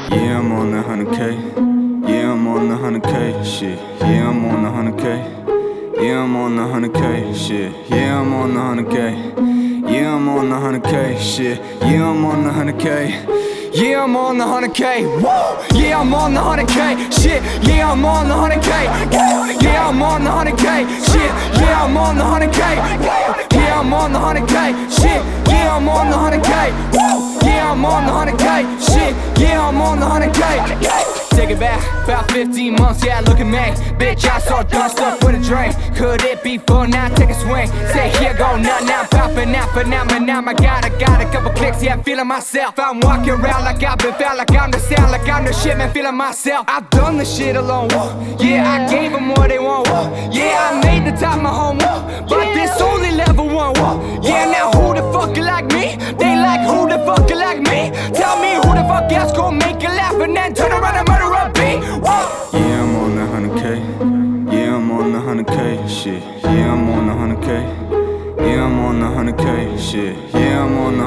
Yeah, I'm on the 100K. Yeah, I'm on the 100K. Shit. Yeah, I'm on the 100K. Yeah, I'm on the 100K. Shit. Yeah, I'm on the 100K. Yeah, I'm on the 100K. Shit. Yeah, I'm on the 100K. Yeah, I'm on the 100K. Whoa. Yeah, I'm on the 100K. Shit. Yeah, I'm on the 100K. Whoa. Yeah, I'm on the 100K. Shit. Yeah, I'm on the 100K. Whoa. Yeah, I'm on the 100K. Shit. Yeah, I'm on the 100K. Whoa. Yeah, I'm on the 100K. Shit. Yeah, I'm on the 100K. Take it back, about 15 months, yeah, look at me. Bitch, I saw done stuff with a drain. Could it be fun? Now take a swing. Say here go, now popping out for now. I got a couple kicks, yeah, I'm feeling myself. I'm walking around like I've been found, like I'm the sound, like I'm the shit, man, feeling myself. I've done the shit alone, whoa. Yeah, I gave them what they want, whoa. Yeah, I made the top my home, whoa. But this only level one, whoa. Yeah, now who the fuck like me? They like who the fuck like me? Tell me who the fuck else gon' make you laugh and then turn around and murder a beat, whoa. Yeah, I'm on the 100K. Yeah, I'm on the 100K. Shit. Yeah, I'm on the 100K. Yeah, I'm on the 100K. Shit. Yeah, I'm on the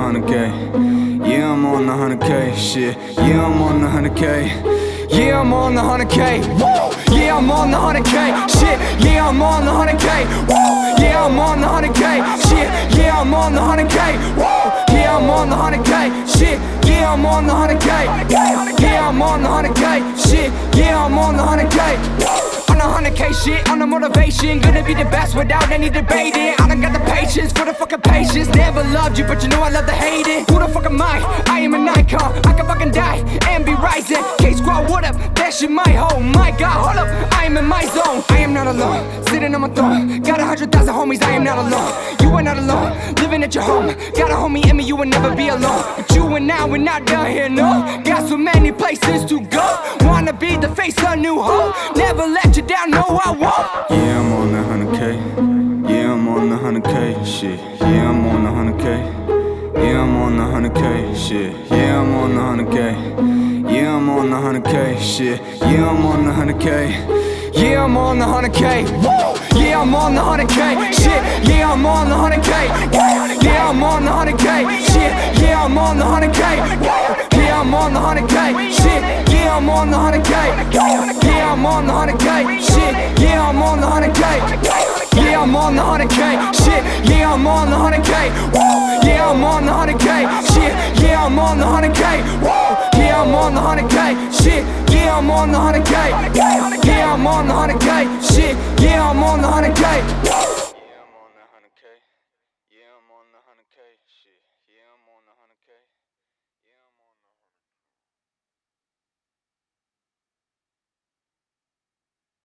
100K. Yeah, I'm on the 100K. Shit. Yeah, I'm on the 100K. Yeah, I'm on the 100K. Whoa. Yeah, I'm on the 100K. Shit. Yeah, I'm on the 100K. Whoa. Yeah, I'm on the 100K. Shit. Yeah, I'm on the 100K. Whoa. Yeah, I'm on the 100K. Shit. Yeah, I'm on the 100K. Yeah, I'm on the 100K. Shit. Yeah, I'm on the 100K. On the 100K shit, on the motivation. Gonna be the best without any debating. I don't got the patience for the fucking patience. Never loved you, but you know I love to hate it. Who the fuck am I? I am an icon. I can fucking die and be rising. K-Squad, what up? That shit my home. My God, hold up. I am in my zone. I am not alone. Sitting on my throne. Got 100,000 homies. I am not alone. You are not alone. Living at your home. Got a homie in me. You will never be alone. But you and I, we're not done here, no. Got so many places to go. Wanna be the face of new hope. Never let you down, no I won't. Yeah, I'm on the 100K. Yeah, I'm on the 100K. Shit. Yeah, I'm on the 100K. Yeah, I'm on the 100K. Shit. Yeah, I'm on the 100K. Yeah, I'm on the 100K. Shit. Yeah, I'm on the 100K. Yeah, I'm on the 100K. Whoa. Yeah, I'm on the 100K. Shit. Yeah, I'm on the 100K. Whoa. Yeah, I'm on the 100K. Shit. Yeah, I'm on the 100K. Whoa. Yeah, I'm on the 100K. Shit. Yeah, I'm on the 100K. Yeah, I'm on the 100K. Shit. Yeah, I'm on the 100K. Yeah, I'm on the 100K. Shit. Yeah, I'm on the 100K. Whoa. Yeah, I'm on the 100K. Shit. Yeah, I'm on the 100K. Whoa. Yeah, I'm on the 100K. Shit. Yeah, I'm on the 100K. Yeah, I'm on the 100K. Shit. Yeah, I'm on the 100K. Yeah, I'm on the 100K. Yeah, I'm on the 100K. Shit. Yeah, I'm on the 100K.